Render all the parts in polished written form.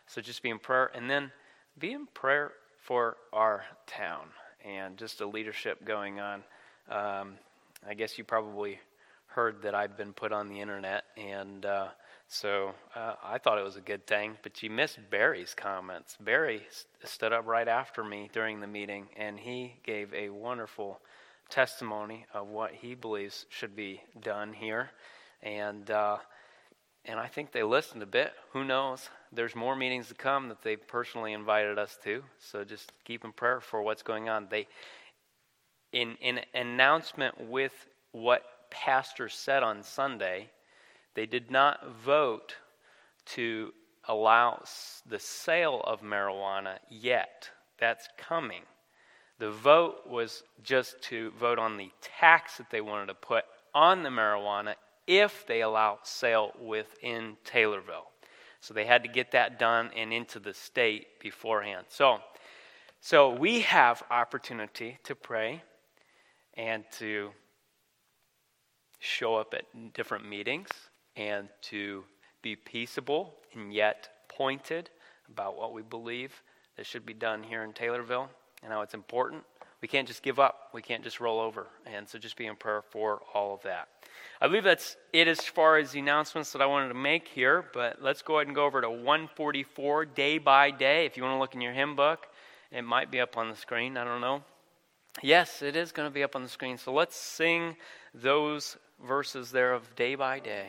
So just be in prayer, and then be in prayer for our town and just the leadership going on. I guess you probably heard that I've been put on the internet, and so I thought it was a good thing, but you missed Barry's comments. Barry stood up right after me during the meeting, and he gave a wonderful testimony of what he believes should be done here, and I think they listened a bit. Who knows? There's more meetings to come that they personally invited us to, so just keep in prayer for what's going on. They, in an announcement with what pastor said on Sunday, they did not vote to allow the sale of marijuana yet. That's coming. The vote was just to vote on the tax that they wanted to put on the marijuana if they allow sale within Taylorville. So they had to get that done and into the state beforehand. So we have opportunity to pray and to show up at different meetings and to be peaceable and yet pointed about what we believe that should be done here in Taylorville and how it's important. We can't just give up. We can't just roll over. And so just be in prayer for all of that. I believe that's it as far as the announcements that I wanted to make here, but let's go ahead and go over to 144, Day by Day. If you want to look in your hymn book, it might be up on the screen. I don't know. Yes, it is going to be up on the screen. So let's sing those verses there of Day by Day.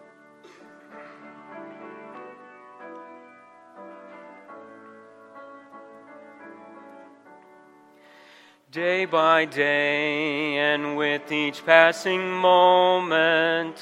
Day by day, and with each passing moment,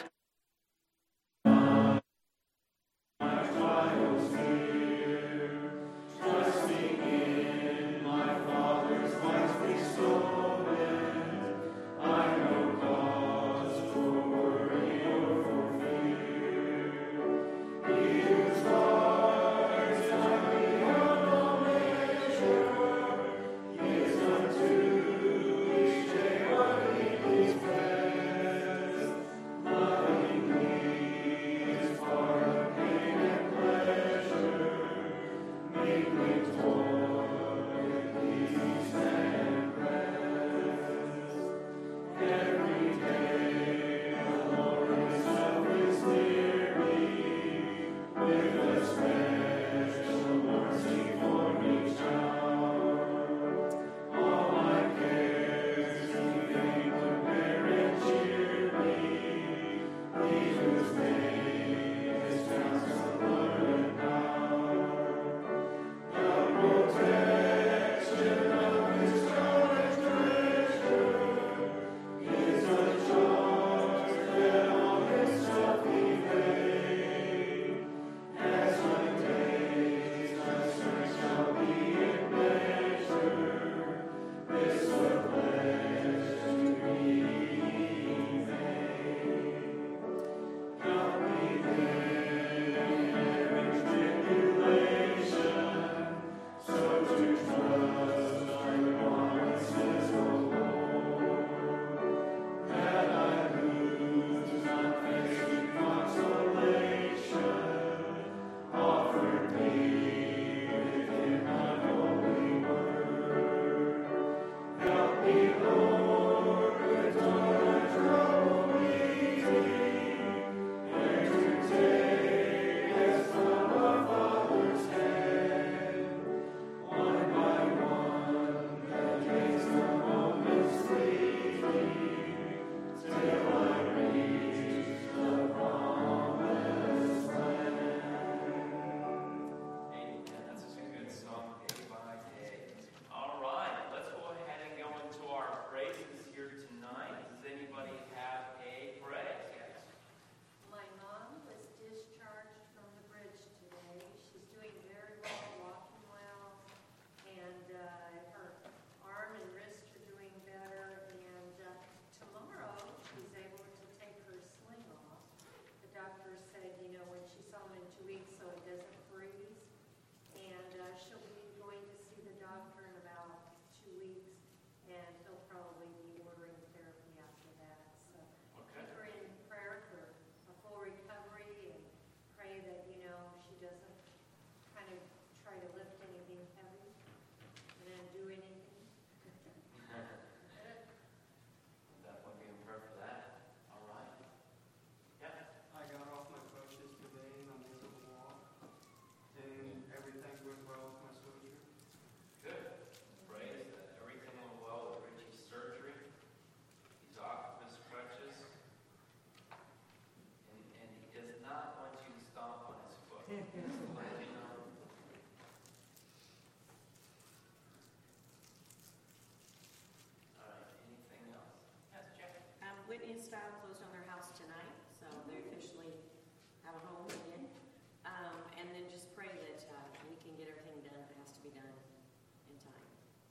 be done in time.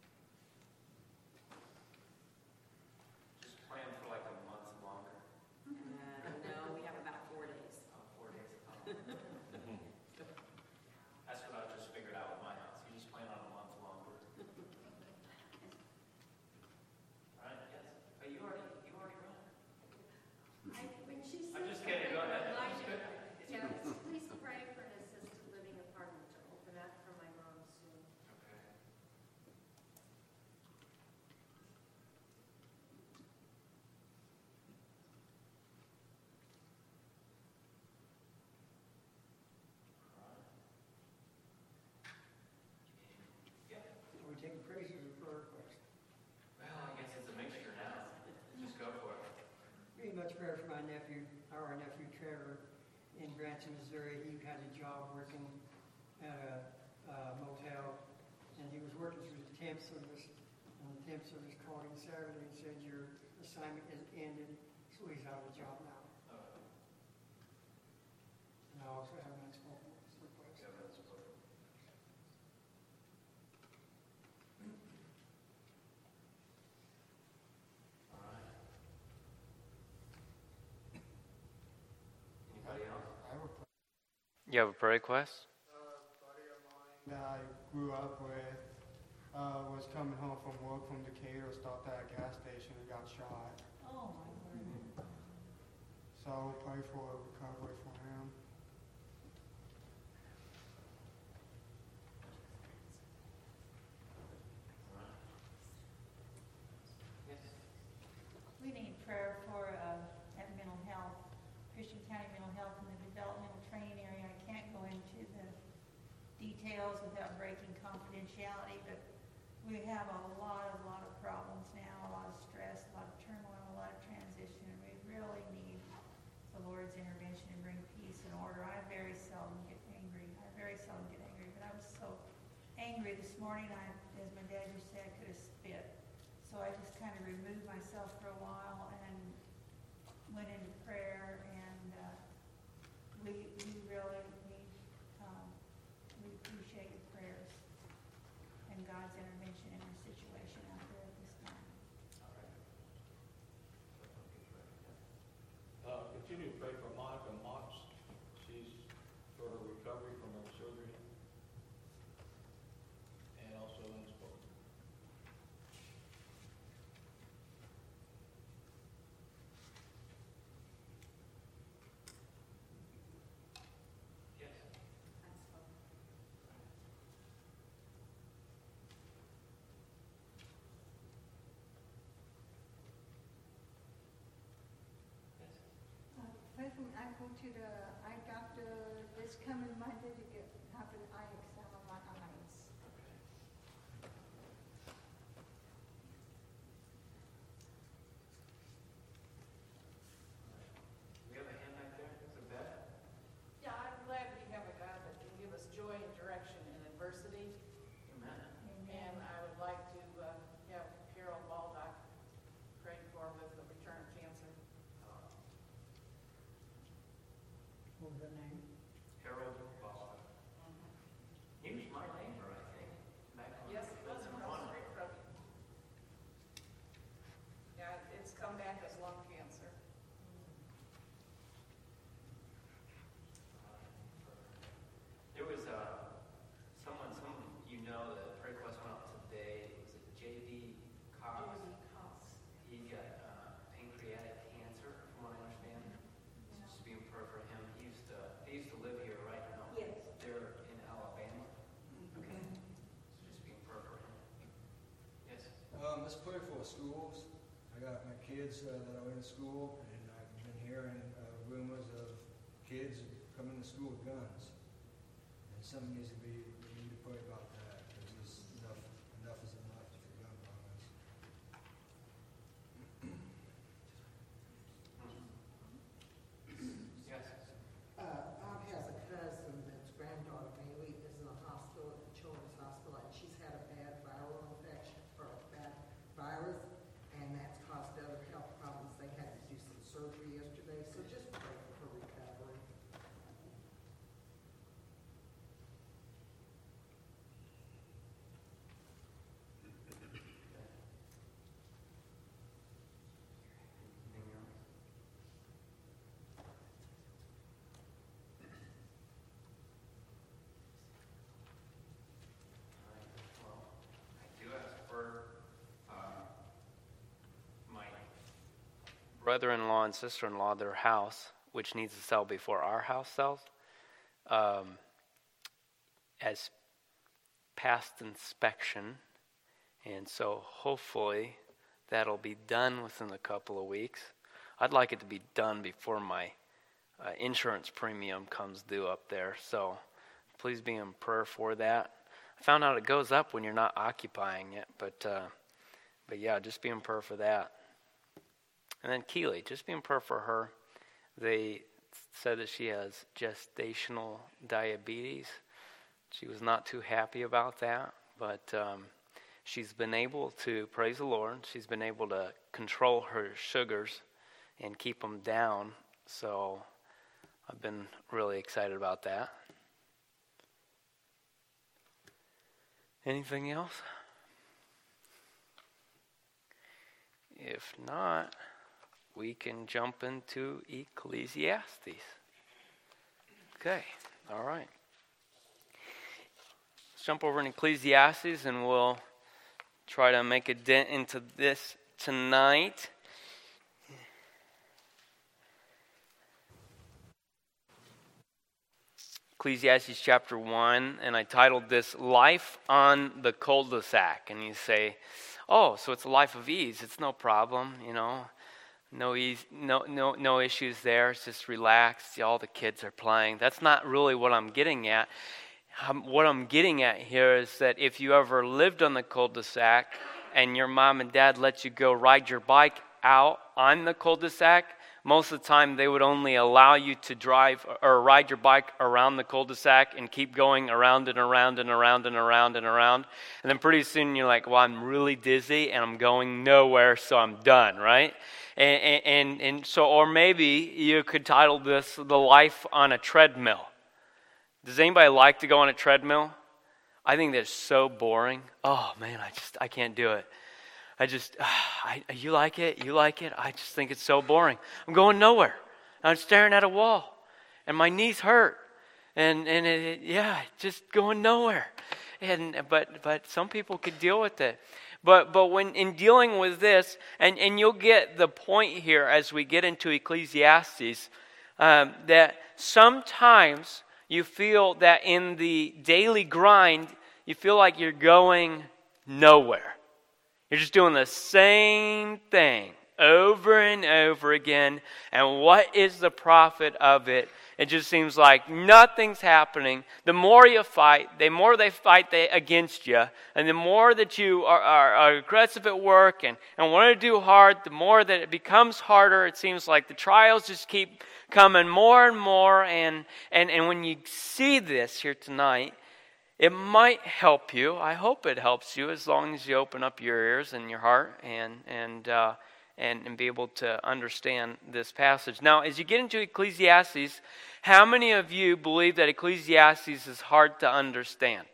Just plan for like a month longer. No, we have about 4 days. 4 days. That's what I just figured out with my house. You just plan on a month longer. All right, yes. But you already run. I'm just kidding. Go ahead. Yeah, please pray for an assisted living apartment to open up for my mom soon. Okay. Are we taking praises or prayer requests? Well, I guess it's a mixture now. Just go for it. Pretty much prayer for my nephew, our nephew Trevor, in Branson, Missouri. He had a job working at a motel, and he was working through the temp service. And the temp service called him Saturday and said, your assignment is ended, so he's out of a job now. And I also have an unspoken request. Yeah, that's what. All right. Anybody else? I have a You have a prayer request? buddy of mine that I grew up with was coming home from work from Decatur, stopped at a gas station and got shot. Oh, my word. So I'll pray for a recovery for him. Yes. We need prayer for at mental health, Christian County Mental Health in the developmental training area. I can't go into the details without breaking confidentiality, but we have a lot of problems now, a lot of stress, a lot of turmoil, a lot of transition, and we really need the Lord's intervention and bring peace and order. I very seldom get angry, but I was so angry this morning, as my dad used to say, I could have spit. So I just kind of removed myself for a while and went into prayer, and we really need, we appreciate your prayers and God's intervention in our situation out there at this time. Continue to pray for Monica Mox. She's for her recovery from her surgery. And also unspoken. Yes. Pray for me. I go to the eye doctor this coming Monday to have an eye exam on my eyes. We have a hand back there. Is it Beth? Yeah, I'm glad we have a God that can give us joy and direction in adversity. Amen. And I would like to have Carol Baldock prayed for with the return of cancer. What was that name? Harold Boston. He was my neighbor, I think. Back when Yes, we it was lived in across the Monterey. street from you. Yeah, it's come back as lung cancer. There was someone you know, the prayer request went out today. Was it J.D. Cox? He got pancreatic cancer, from what I understand. Just being prayer for him. He used to live here right now. Yes. They're in Alabama. Okay. So just being prayer for him. Yes. Let's pray for schools. I got my kids that are in school, and I've been hearing rumors of kids coming to school with guns. And something needs to be, we need to pray about that, because enough is enough for gun violence. Yes. Bob has a cousin that's granddaughter Bailey is in a hospital at the Children's Hospital, and she's had a bad viral infection or a bad virus, and that's caused other health problems. They had to do some surgery yesterday, so just pray for her recovery. brother-in-law and sister-in-law their house, which needs to sell before our house sells, as past inspection. And so hopefully that'll be done within a couple of weeks. I'd like it to be done before my insurance premium comes due up there. So please be in prayer for that. I found out it goes up when you're not occupying it, but yeah, just be in prayer for that. And then Keely, just be in prayer for her. They said that she has gestational diabetes. She was not too happy about that, but she's been able to, praise the Lord, she's been able to control her sugars and keep them down. So I've been really excited about that. Anything else? If not, we can jump into Ecclesiastes. Okay, all right. Let's jump over in Ecclesiastes and we'll try to make a dent into this tonight. Ecclesiastes chapter 1, and I titled this Life on the Cul-de-sac. And you say, oh, so it's a life of ease. It's no problem, you know. No issues there. It's just relaxed. All the kids are playing. That's not really what I'm getting at. What I'm getting at here is that if you ever lived on the cul-de-sac and your mom and dad let you go ride your bike out on the cul-de-sac, most of the time they would only allow you to drive or ride your bike around the cul-de-sac and keep going around and around and around and around and around. And then pretty soon you're like, well, I'm really dizzy and I'm going nowhere, so I'm done, right? And so, or maybe you could title this The Life on a Treadmill. Does anybody like to go on a treadmill? I think that's so boring. Oh man, I can't do it. You like it? You like it? I just think it's so boring. I'm going nowhere. I'm staring at a wall, and my knees hurt, and just going nowhere. But some people could deal with it. But when in dealing with this, and you'll get the point here as we get into Ecclesiastes, that sometimes you feel that in the daily grind, you feel like you're going nowhere. You're just doing the same thing over and over again. And what is the profit of it? It just seems like nothing's happening. The more you fight, the more they fight against you. And the more that you are aggressive at work and want to do hard, the more that it becomes harder. It seems like the trials just keep coming more and more. And when you see this here tonight, it might help you. I hope it helps you as long as you open up your ears and your heart and be able to understand this passage. Now, as you get into Ecclesiastes, how many of you believe that Ecclesiastes is hard to understand?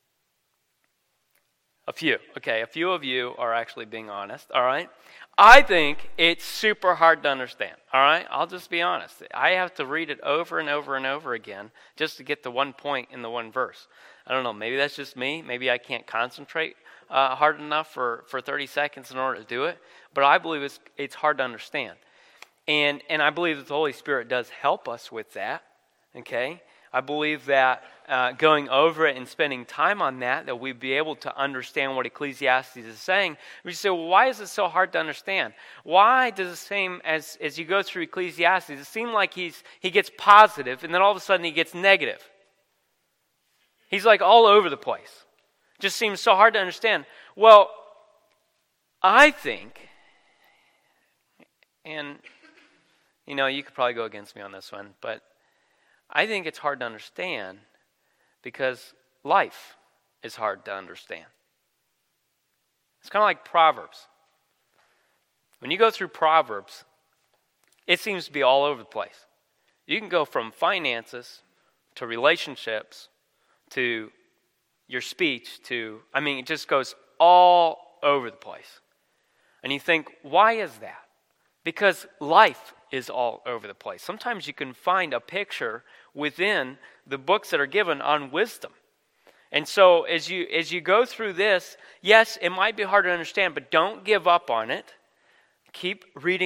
A few. Okay, a few of you are actually being honest, all right? I think it's super hard to understand, all right? I'll just be honest. I have to read it over and over and over again just to get to one point in the one verse. I don't know, maybe that's just me. Maybe I can't concentrate hard enough for 30 seconds in order to do it. But I believe it's hard to understand. And I believe that the Holy Spirit does help us with that, okay? I believe that going over it and spending time on that we'd be able to understand what Ecclesiastes is saying. We say, well, why is it so hard to understand? Why does it seem, as you go through Ecclesiastes, it seems like he gets positive and then all of a sudden he gets negative? He's like all over the place. Just seems so hard to understand. Well, I think, and you could probably go against me on this one, but I think it's hard to understand because life is hard to understand. It's kind of like Proverbs. When you go through Proverbs, it seems to be all over the place. You can go from finances to relationships to your speech it just goes all over the place. And you think, why is that? Because life is all over the place. Sometimes you can find a picture within the books that are given on wisdom. And so as you go through this, yes, it might be hard to understand, but don't give up on it. Keep reading it.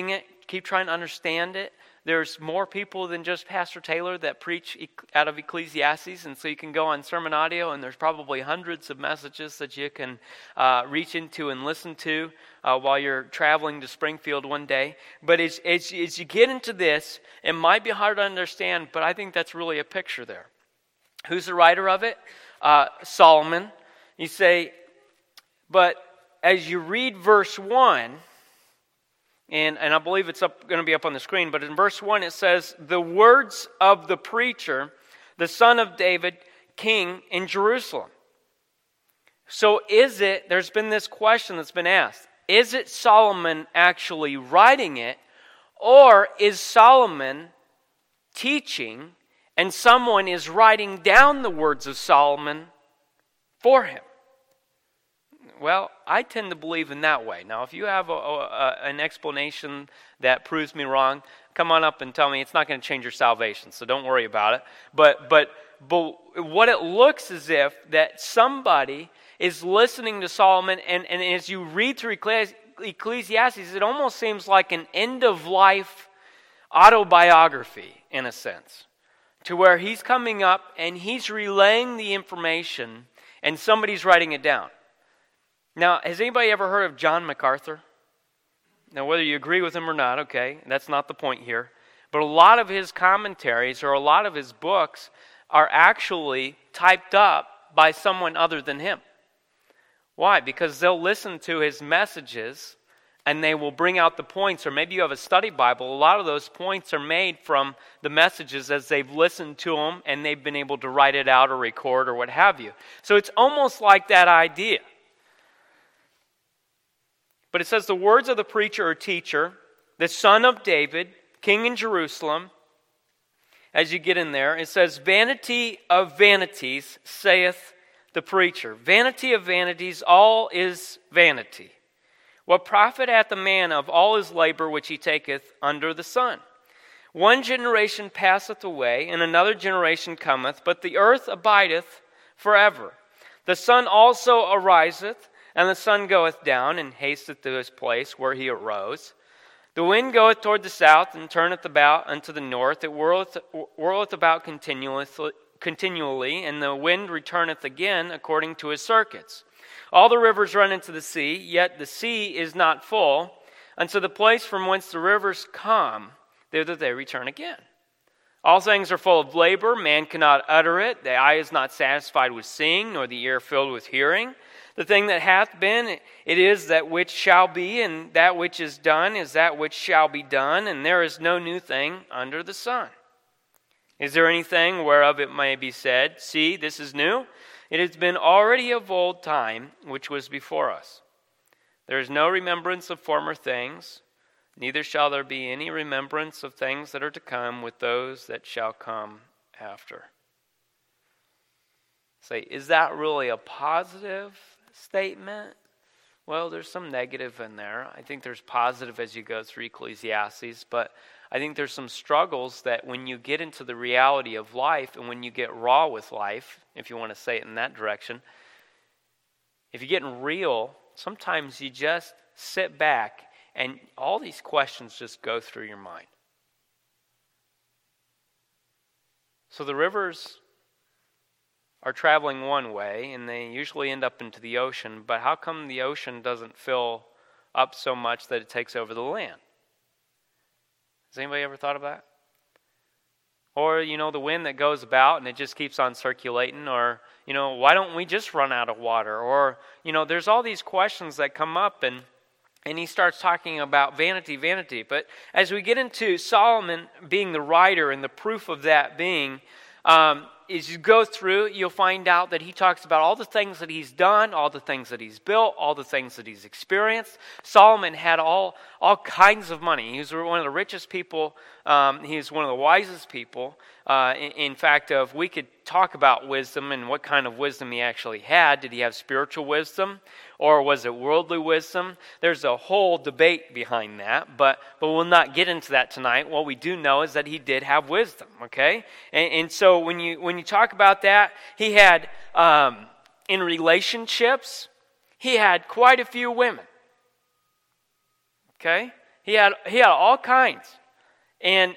keep trying to understand it. There's more people than just Pastor Taylor that preach out of Ecclesiastes, and so you can go on Sermon Audio, and there's probably hundreds of messages that you can reach into and listen to while you're traveling to Springfield one day. But as you get into this, it might be hard to understand, but I think that's really a picture there. Who's the writer of it? Solomon. You say, but as you read verse 1, and I believe it's going to be up on the screen, but in verse 1 it says, the words of the preacher, the son of David, king in Jerusalem. So there's been this question that's been asked, is it Solomon actually writing it, or is Solomon teaching and someone is writing down the words of Solomon for him? Well, I tend to believe in that way. Now, if you have an explanation that proves me wrong, come on up and tell me. It's not going to change your salvation, so don't worry about it. But what it looks as if that somebody is listening to Solomon, and as you read through Ecclesiastes, it almost seems like an end-of-life autobiography, in a sense, to where he's coming up and he's relaying the information and somebody's writing it down. Now, has anybody ever heard of John MacArthur? Now, whether you agree with him or not, okay, that's not the point here. But a lot of his commentaries or a lot of his books are actually typed up by someone other than him. Why? Because they'll listen to his messages and they will bring out the points, or maybe you have a study Bible. A lot of those points are made from the messages as they've listened to them and they've been able to write it out or record or what have you. So it's almost like that idea. But it says the words of the preacher or teacher, the son of David, king in Jerusalem. As you get in there, it says, vanity of vanities, saith the preacher. Vanity of vanities, all is vanity. What profit hath the man of all his labor which he taketh under the sun? One generation passeth away, and another generation cometh, but the earth abideth forever. The sun also ariseth, and the sun goeth down, and hasteth to his place where he arose. The wind goeth toward the south, and turneth about unto the north. It whirleth about continually, and the wind returneth again according to his circuits. All the rivers run into the sea, yet the sea is not full. Unto the place from whence the rivers come, thither they return again. All things are full of labor, man cannot utter it. The eye is not satisfied with seeing, nor the ear filled with hearing. The thing that hath been, it is that which shall be, and that which is done is that which shall be done, and there is no new thing under the sun. Is there anything whereof it may be said, see, this is new? It has been already of old time, which was before us. There is no remembrance of former things, neither shall there be any remembrance of things that are to come with those that shall come after. Say, is that really a positive statement? Well, there's some negative in there. I think there's positive as you go through Ecclesiastes, but I think there's some struggles that when you get into the reality of life and when you get raw with life, if you want to say it in that direction, if you're getting real, sometimes you just sit back and all these questions just go through your mind. So the rivers are traveling one way, and they usually end up into the ocean, but how come the ocean doesn't fill up so much that it takes over the land? Has anybody ever thought of that? Or, the wind that goes about and it just keeps on circulating, or, why don't we just run out of water? Or, there's all these questions that come up, and he starts talking about vanity. But as we get into Solomon being the writer and the proof of that being, as you go through, you'll find out that he talks about all the things that he's done, all the things that he's built, all the things that he's experienced. Solomon had all kinds of money. He was one of the richest people. He was one of the wisest people. In fact, if we could talk about wisdom and what kind of wisdom he actually had. Did he have spiritual wisdom? Or was it worldly wisdom? There's a whole debate behind that, but we'll not get into that tonight. What we do know is that he did have wisdom, okay? And so when you talk about that, he had, in relationships, he had quite a few women, okay? He had all kinds. And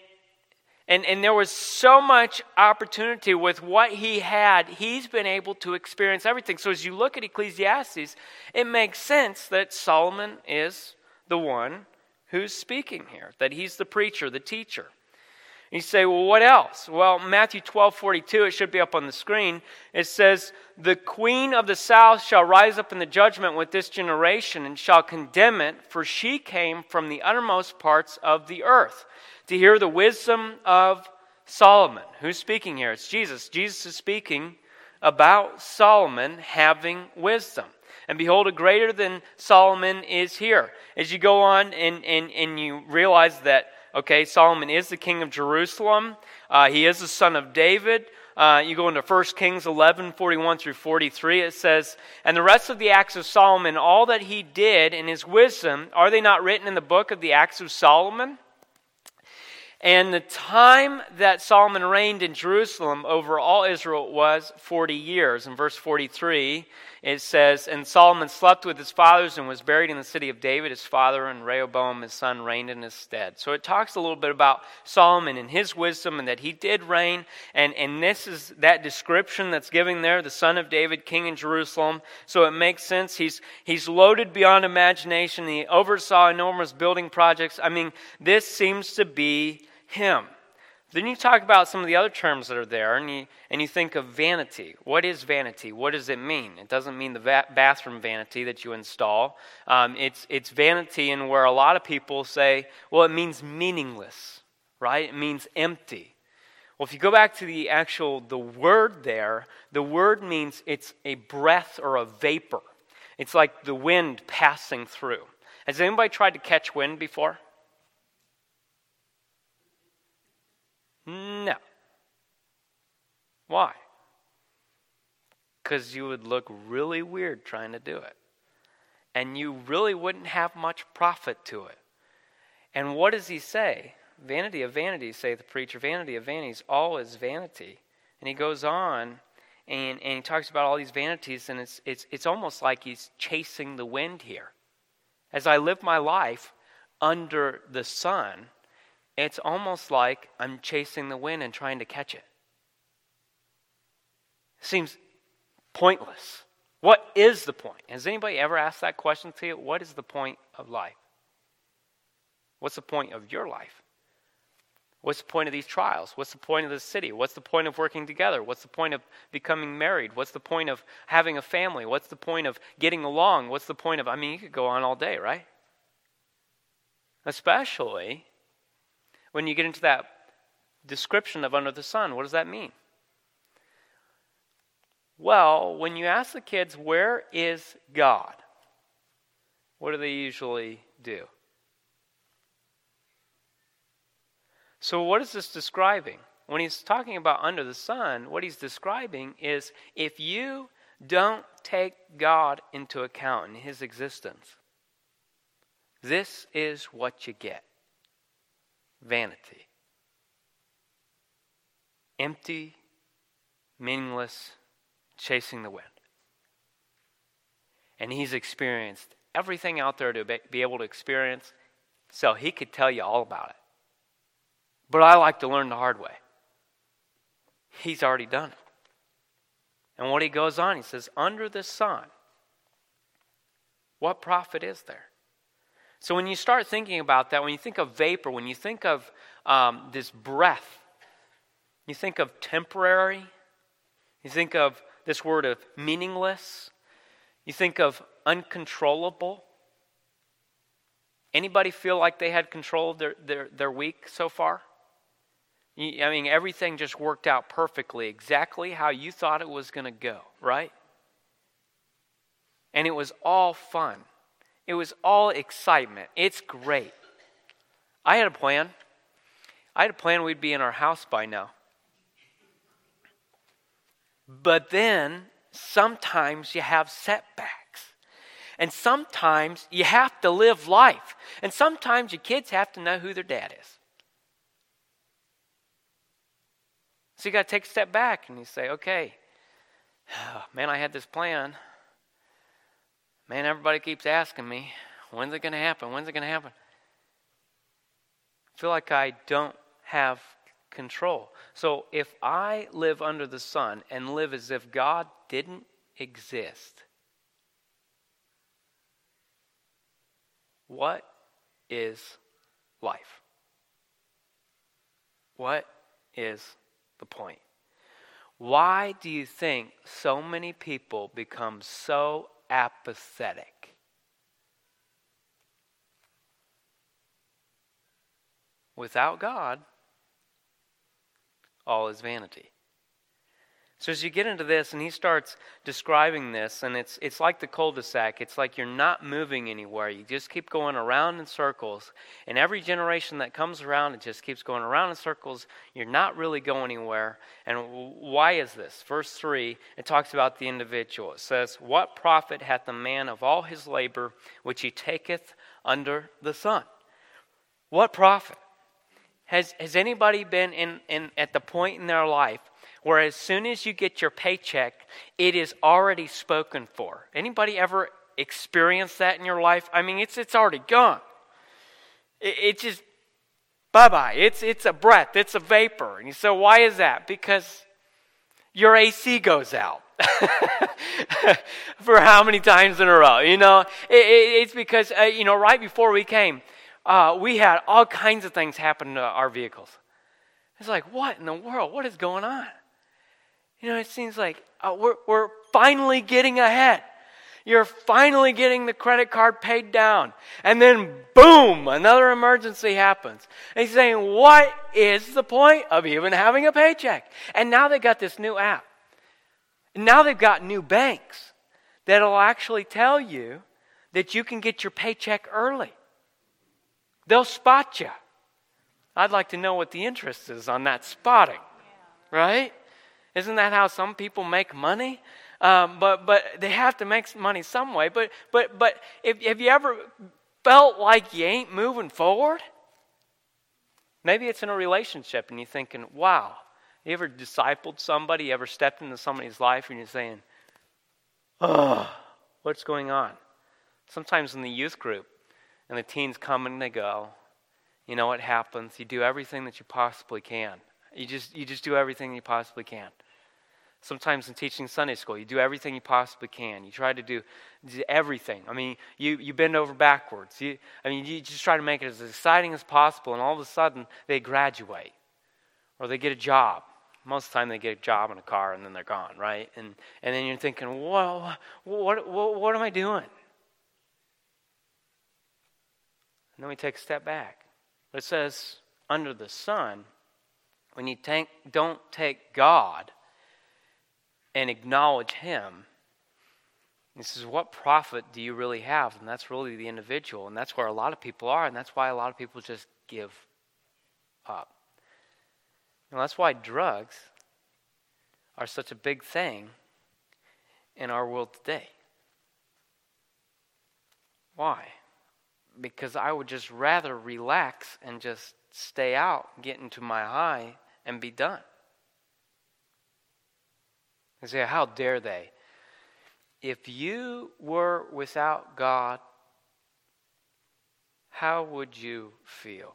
there was so much opportunity with what he had. He's been able to experience everything. So as you look at Ecclesiastes, it makes sense that Solomon is the one who's speaking here, that he's the preacher, the teacher. You say, well, what else? Well, Matthew 12:42, it should be up on the screen. It says, the queen of the south shall rise up in the judgment with this generation and shall condemn it, for she came from the uttermost parts of the earth to hear the wisdom of Solomon. Who's speaking here? It's Jesus. Jesus is speaking about Solomon having wisdom. And behold, a greater than Solomon is here. As you go on and you realize that, okay, Solomon is the king of Jerusalem. He is the son of David. You go into 1 Kings 11:41 through 43. It says, and the rest of the acts of Solomon, all that he did in his wisdom, are they not written in the book of the acts of Solomon? And the time that Solomon reigned in Jerusalem over all Israel was 40 years. In verse 43, it says, and Solomon slept with his fathers and was buried in the city of David, his father, and Rehoboam, his son, reigned in his stead. So it talks a little bit about Solomon and his wisdom and that he did reign. And this is that description that's given there, the son of David, king in Jerusalem. So it makes sense. He's loaded beyond imagination. He oversaw enormous building projects. I mean, this seems to be him. Then you talk about some of the other terms that are there, and you think of vanity. What is vanity? What does it mean? It doesn't mean the bathroom vanity that you install. It's vanity in where a lot of people say, well, it means meaningless, right? It means empty. Well, if you go back to the word there, the word means it's a breath or a vapor. It's like the wind passing through. Has anybody tried to catch wind before? No. Why? Because you would look really weird trying to do it. And you really wouldn't have much profit to it. And what does he say? Vanity of vanities, say the preacher. Vanity of vanities, all is vanity. And he goes on and he talks about all these vanities, and it's almost like he's chasing the wind here. As I live my life under the sun, it's almost like I'm chasing the wind and trying to catch it. Seems pointless. What is the point? Has anybody ever asked that question to you? What is the point of life? What's the point of your life? What's the point of these trials? What's the point of this city? What's the point of working together? What's the point of becoming married? What's the point of having a family? What's the point of getting along? What's the point of, you could go on all day, right? Especially when you get into that description of under the sun. What does that mean? Well, when you ask the kids, where is God? What do they usually do? So what is this describing? When he's talking about under the sun, what he's describing is if you don't take God into account in his existence, this is what you get. Vanity. Empty, meaningless, chasing the wind. And he's experienced everything out there to be able to experience, so he could tell you all about it. But I like to learn the hard way. He's already done it. And what he goes on, he says, under the sun, what profit is there? So when you start thinking about that, when you think of vapor, when you think of this breath, you think of temporary, you think of this word of meaningless, you think of uncontrollable. Anybody feel like they had control of their week so far? Everything just worked out perfectly, exactly how you thought it was going to go, right? And it was all fun. It was all excitement. It's great. I had a plan. We'd be in our house by now. But then, sometimes you have setbacks. And sometimes you have to live life. And sometimes your kids have to know who their dad is. So you got to take a step back and you say, okay, man, I had this plan. Man, everybody keeps asking me, when's it going to happen? When's it going to happen? I feel like I don't have control. So if I live under the sun and live as if God didn't exist, what is life? What is the point? Why do you think so many people become so apathetic? Without God, all is vanity. So as you get into this, and he starts describing this, and it's like the cul-de-sac. It's like you're not moving anywhere. You just keep going around in circles. And every generation that comes around, it just keeps going around in circles. You're not really going anywhere. And why is this? Verse 3, it talks about the individual. It says, "What profit hath the man of all his labor which he taketh under the sun?" What profit? Has anybody been in at the point in their life where as soon as you get your paycheck, it is already spoken for? Anybody ever experienced that in your life? I mean, it's already gone. It's just bye-bye. It's a breath. It's a vapor. And you say, why is that? Because your AC goes out. For how many times in a row? You know, it's because, right before we came, we had all kinds of things happen to our vehicles. It's like, what in the world? What is going on? You know, it seems like we're finally getting ahead. You're finally getting the credit card paid down. And then, boom, another emergency happens. And he's saying, what is the point of even having a paycheck? And now they got this new app. And now they've got new banks that'll actually tell you that you can get your paycheck early. They'll spot you. I'd like to know what the interest is on that spotting, right? Isn't that how some people make money? But they have to make money some way. But have you ever felt like you ain't moving forward? Maybe it's in a relationship and you're thinking, wow. You ever discipled somebody? You ever stepped into somebody's life and you're saying, oh, what's going on? Sometimes in the youth group, and the teens come and they go. You know what happens? You do everything that you possibly can. You just do everything you possibly can. Sometimes in teaching Sunday school, you do everything you possibly can. You try to do everything. I mean, you bend over backwards. You just try to make it as exciting as possible, and all of a sudden they graduate or they get a job. Most of the time they get a job and a car, and then they're gone, right? And then you're thinking, well, what am I doing? And then we take a step back. It says, under the sun, when you don't take God and acknowledge Him, this is what profit do you really have? And that's really the individual. And that's where a lot of people are. And that's why a lot of people just give up. And that's why drugs are such a big thing in our world today. Why? Because I would just rather relax and just stay out, get into my high, and be done. You say, how dare they? If you were without God, how would you feel?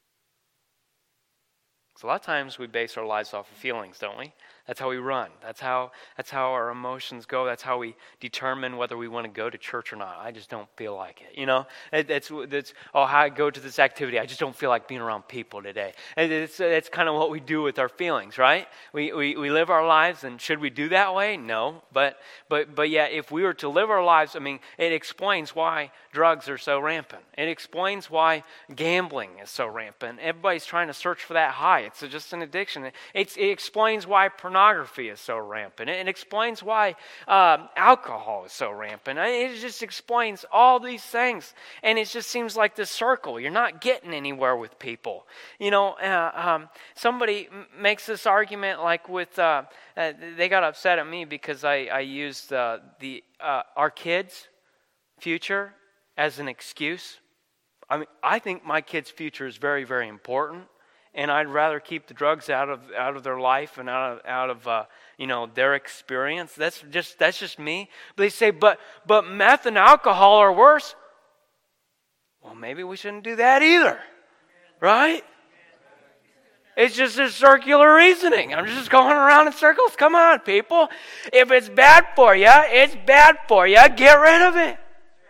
Because a lot of times we base our lives off of feelings, don't we? That's how we run. That's how our emotions go. That's how we determine whether we want to go to church or not. I just don't feel like it. You know, that's how I go to this activity. I just don't feel like being around people today. And it's kind of what we do with our feelings, right? We live our lives, and should we do that way? No. But yeah, if we were to live our lives, I mean, it explains why drugs are so rampant. It explains why gambling is so rampant. Everybody's trying to search for that high. It's just an addiction. It explains why pornography is so rampant. It explains why alcohol is so rampant. It just explains all these things. And it just seems like this circle. You're not getting anywhere with people. You know, somebody makes this argument like with, they got upset at me because I used our kids' future as an excuse. I mean, I think my kids' future is very, very important. And I'd rather keep the drugs out of their life and out of their experience. That's just me. But they say, but meth and alcohol are worse. Well, maybe we shouldn't do that either. Right? It's just a circular reasoning. I'm just going around in circles. Come on, people. If it's bad for you, it's bad for you. Get rid of it.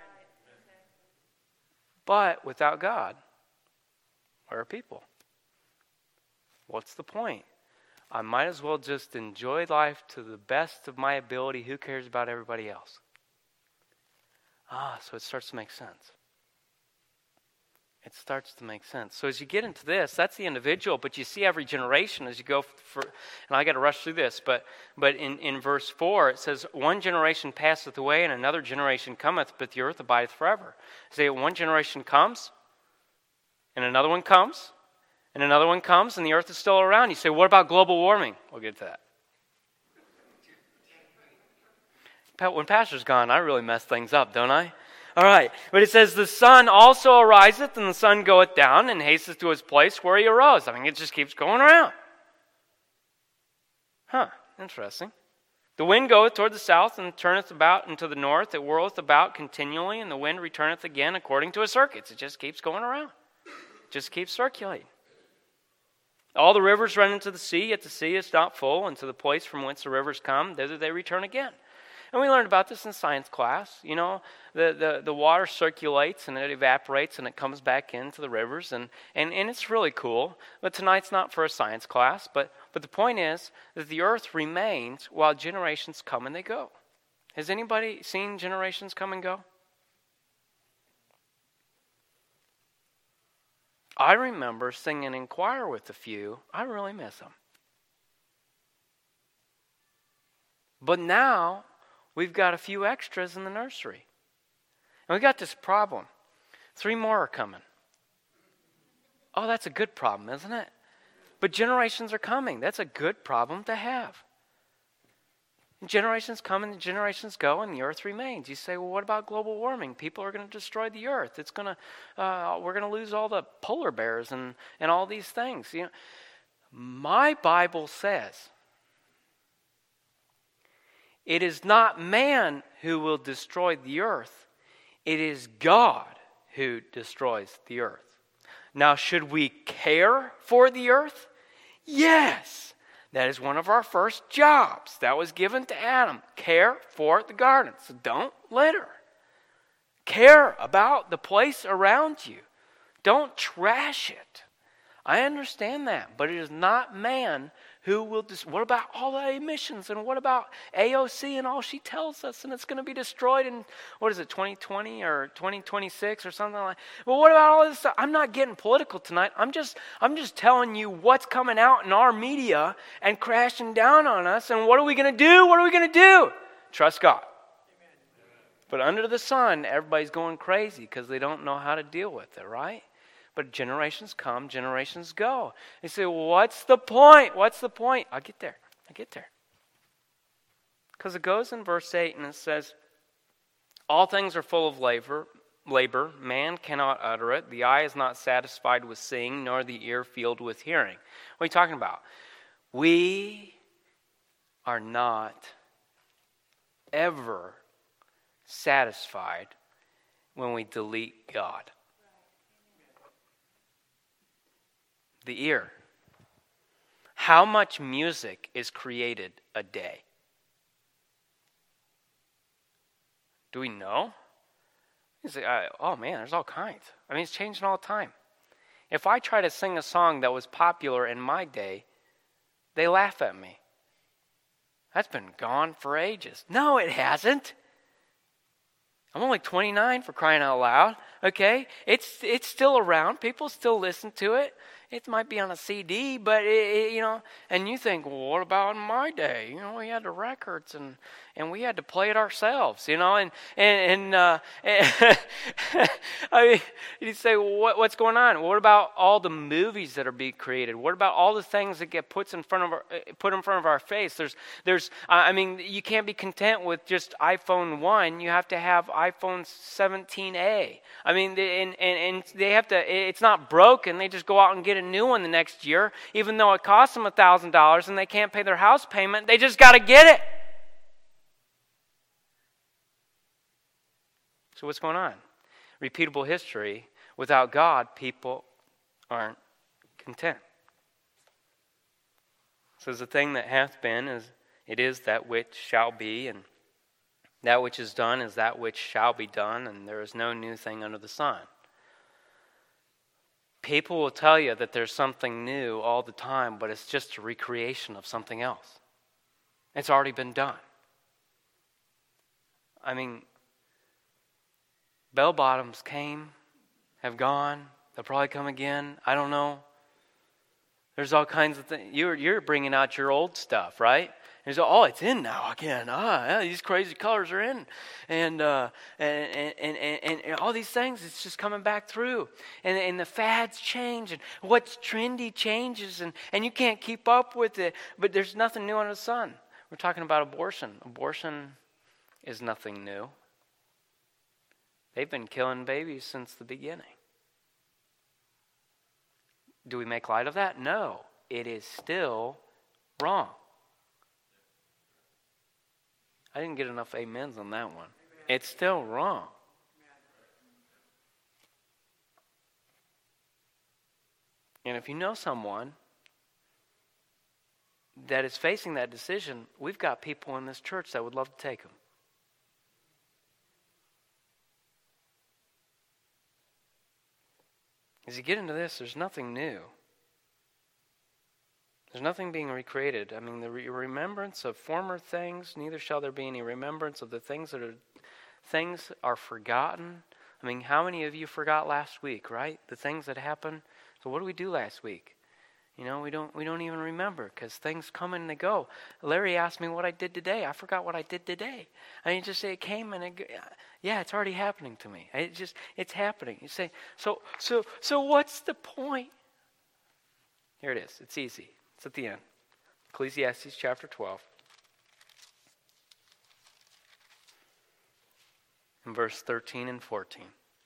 But without God, where are people? What's the point? I might as well just enjoy life to the best of my ability. Who cares about everybody else? So it starts to make sense. It starts to make sense. So as you get into this, that's the individual, but you see every generation as you go for, and I got to rush through this, but in verse 4, it says, one generation passeth away, and another generation cometh, but the earth abideth forever. Say, one generation comes, and another one comes, and another one comes, and the earth is still around. You say, what about global warming? We'll get to that. When Pastor's gone, I really mess things up, don't I? All right, but it says, the sun also ariseth, and the sun goeth down, and hasteth to his place where he arose. I mean, it just keeps going around. Interesting. The wind goeth toward the south, and turneth about into the north. It whirleth about continually, and the wind returneth again according to his circuits. It just keeps going around. It just keeps circulating. All the rivers run into the sea, yet the sea is not full, and to the place from whence the rivers come, thither they return again. And we learned about this in science class. You know, the water circulates and it evaporates and it comes back into the rivers. And it's really cool. But tonight's not for a science class. But the point is that the earth remains while generations come and they go. Has anybody seen generations come and go? I remember singing in choir with a few. I really miss them. But now we've got a few extras in the nursery. And we got this problem. 3 more are coming. Oh, that's a good problem, isn't it? But generations are coming. That's a good problem to have. And generations come and generations go, and the earth remains. You say, well, what about global warming? People are going to destroy the earth. It's going to, we're going to lose all the polar bears and all these things. You know, my Bible says, it is not man who will destroy the earth. It is God who destroys the earth. Now, should we care for the earth? Yes. That is one of our first jobs. That was given to Adam. Care for the garden. So don't litter. Care about the place around you. Don't trash it. I understand that. But it is not man who will... What about all the emissions? And what about AOC and all she tells us? And it's going to be destroyed in, 2020 or 2026 or something like that. Well, what about all this stuff? I'm not getting political tonight. I'm just telling you what's coming out in our media and crashing down on us. And what are we going to do? What are we going to do? Trust God. But under the sun, everybody's going crazy because they don't know how to deal with it, right? But generations come, generations go. They say, well, what's the point? What's the point? I'll get there. Because it goes in verse 8 and it says, all things are full of labor. Man cannot utter it. The eye is not satisfied with seeing, nor the ear filled with hearing. What are you talking about? We are not ever satisfied when we delete God. The ear. How much music is created a day? Do we know? You say, oh man, there's all kinds. I mean, it's changing all the time. If I try to sing a song that was popular in my day, they laugh at me. That's been gone for ages. No, it hasn't. I'm only 29 for crying out loud. Okay, it's still around. People still listen to it. It might be on a CD, but and you think, well, what about in my day? We had the records and we had to play it ourselves, and I mean, you say, well, what's going on? What about all the movies that are being created? What about all the things that get put in front of our face? I mean, you can't be content with just iPhone 1. You have to have iPhone 17A. I mean, and they have to. It's not broken. They just go out and get a new one the next year, even though it costs them $1,000 and they can't pay their house payment. They just got to get it. So what's going on? Repeatable history. Without God, people aren't content. It says, the thing that hath been it is that which shall be, and that which is done is that which shall be done, and there is no new thing under the sun. People will tell you that there's something new all the time, but it's just a recreation of something else. It's already been done. I mean, bell bottoms came, have gone, they'll probably come again. I don't know. There's all kinds of things. You're bringing out your old stuff, right? And so, oh, it's in now again. Yeah, these crazy colors are in, and all these things. It's just coming back through, and the fads change, and what's trendy changes, and you can't keep up with it. But there's nothing new under the sun. We're talking about abortion. Abortion is nothing new. They've been killing babies since the beginning. Do we make light of that? No. It is still wrong. I didn't get enough amens on that one. It's still wrong. And if you know someone that is facing that decision, we've got people in this church that would love to take them. As you get into this, there's nothing new. There's nothing being recreated. I mean, the remembrance of former things, neither shall there be any remembrance of the things things are forgotten. I mean, how many of you forgot last week, right? The things that happened. So what did we do last week? You know, we don't even remember because things come and they go. Larry asked me what I did today. I forgot what I did today. I mean, just say it came and yeah, it's already happening to me. It's happening. You say, so what's the point? Here it is. It's easy. It's at the end. Ecclesiastes chapter 12. In verse 13 and 14.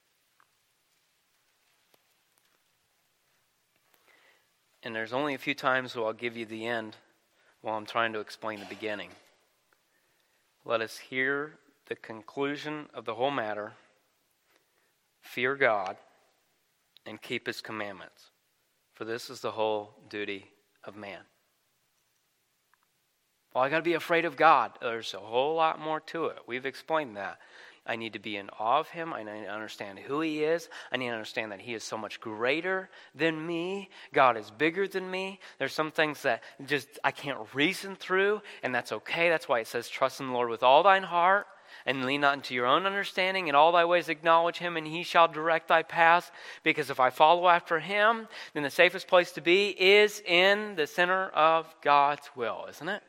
And there's only a few times where I'll give you the end while I'm trying to explain the beginning. Let us hear the conclusion of the whole matter. Fear God and keep His commandments, for this is the whole duty of man. Well, I got to be afraid of God. There's a whole lot more to it. We've explained that. I need to be in awe of Him. I need to understand who He is. I need to understand that He is so much greater than me. God is bigger than me. There's some things that just I can't reason through, and that's okay. That's why it says, trust in the Lord with all thine heart, and lean not into your own understanding. In all thy ways acknowledge Him, and He shall direct thy path. Because if I follow after Him, then the safest place to be is in the center of God's will, isn't it?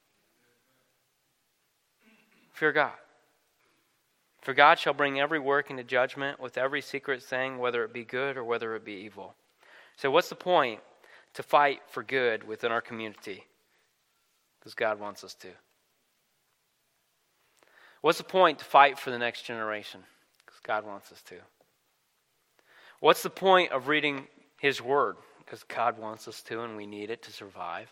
Fear God. For God shall bring every work into judgment with every secret thing, whether it be good or whether it be evil. So what's the point to fight for good within our community? Because God wants us to. What's the point to fight for the next generation? Because God wants us to. What's the point of reading His Word? Because God wants us to, and we need it to survive.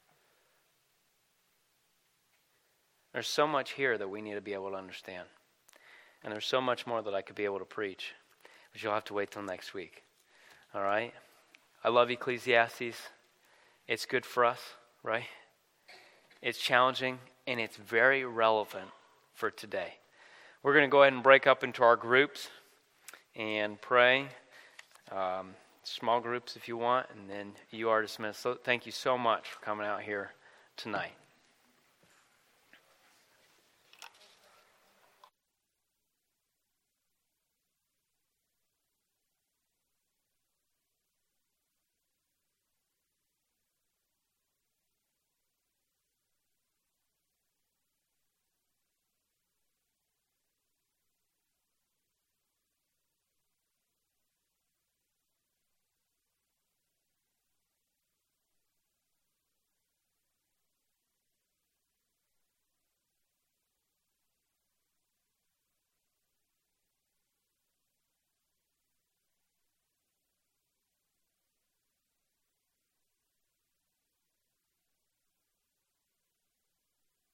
There's so much here that we need to be able to understand. And there's so much more that I could be able to preach. But you'll have to wait till next week. All right? I love Ecclesiastes. It's good for us, right? It's challenging, and it's very relevant for today. We're going to go ahead and break up into our groups and pray. Small groups if you want, and then you are dismissed. So thank you so much for coming out here tonight.